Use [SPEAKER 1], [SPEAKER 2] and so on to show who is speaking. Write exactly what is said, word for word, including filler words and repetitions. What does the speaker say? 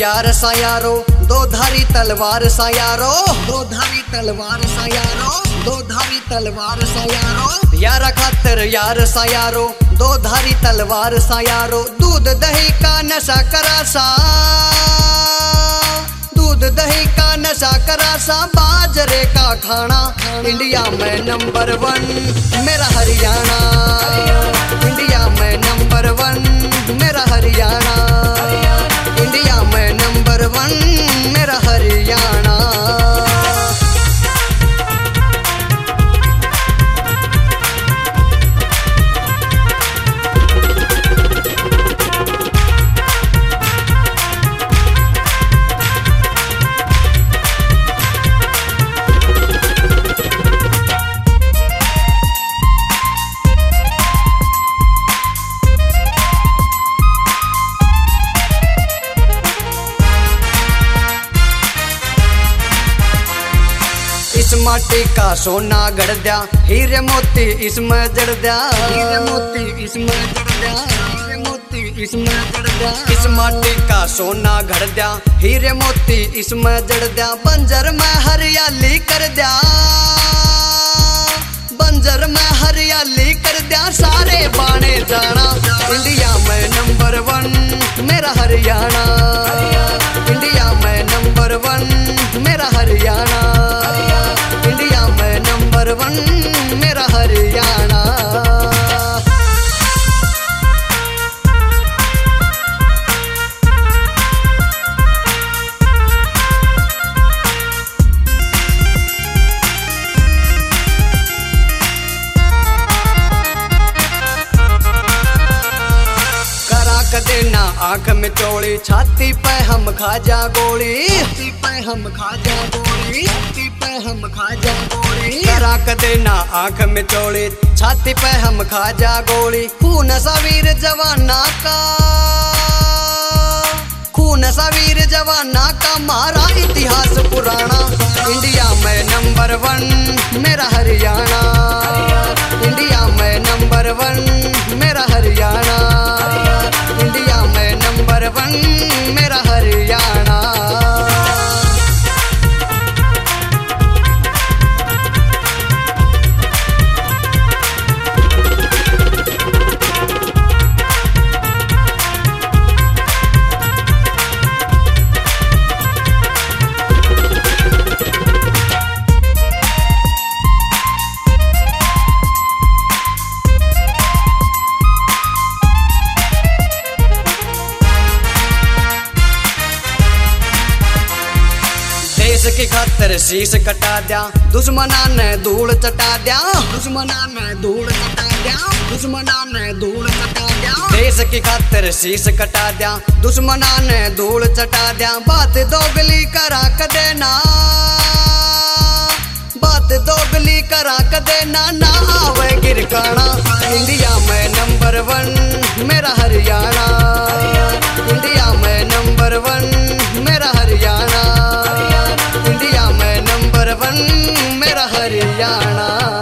[SPEAKER 1] यार सा यारो, दो धारी तलवार सा यारो, दो धारी तलवार सा यारो, दो धारी तलवार सा यारो। यारा खातर यार सा यारो, दो धारी तलवार सा यारो। दूध दही का नशा करा सा, दूध दही का नशा करा सा, बाजरे का खाना। इंडिया में नंबर वन मेरा हरियाणा, इंडिया में नंबर वन मेरा हरियाणा, इंडिया में नंबर वन मेरा हरियाणा। इस माटी का सोना गढ़ दिया, हीरे मोती इसमें जड़ दिया, हीरे मोती इसमें जड़ दिया, हीरे मोती इसमें जड़ दिया। इस माटी का सोना गढ़ दिया, हीरे मोती इसमें जड़ दिया। बंजर में हरियाली कर दिया, बंजर में हरियाली कर दिया, सारे बाने जाना। इंडिया में नंबर वन मेरा हरियाणा, इंडिया में नंबर वन मेरा हरियाणा, इंडिया में नंबर वन मेरा हरियाणा। देना आंख में चोली, छाती पे हम खा जा गोली, छाती पे हम खा जा गोली, छाती पे हम खा जा गोली। कराक देना आंख में चोली, छाती पे हम खा जा गोली। खून सा वीर जवाना का, खून सा वीर जवाना का, मारा इतिहास पुराना। इंडिया में नंबर वन मेरा हरियाणा, इंडिया में नंबर वन मेरा हरियाणा, इंडिया में नंबर वन मेरा हरियाणा। देश की खातर शीश कटा दिया, दुश्मना ने धूल चटा दिया, दुश्मना ने धूल चटा दिया, दुश्मना ने धूल चटा दिया। देश की खातर शीश कटा दिया, दुश्मना ने धूल चटा दिया। बात दोगली करा क देना, बात दोगली करा क देना, ना आवे गिरकाना। इंडिया में नंबर वन मेरा हरियाणा, इंडिया में नंबर वन मेरा हरियाणा, इंडिया में नंबर वन मेरा हरियाणा।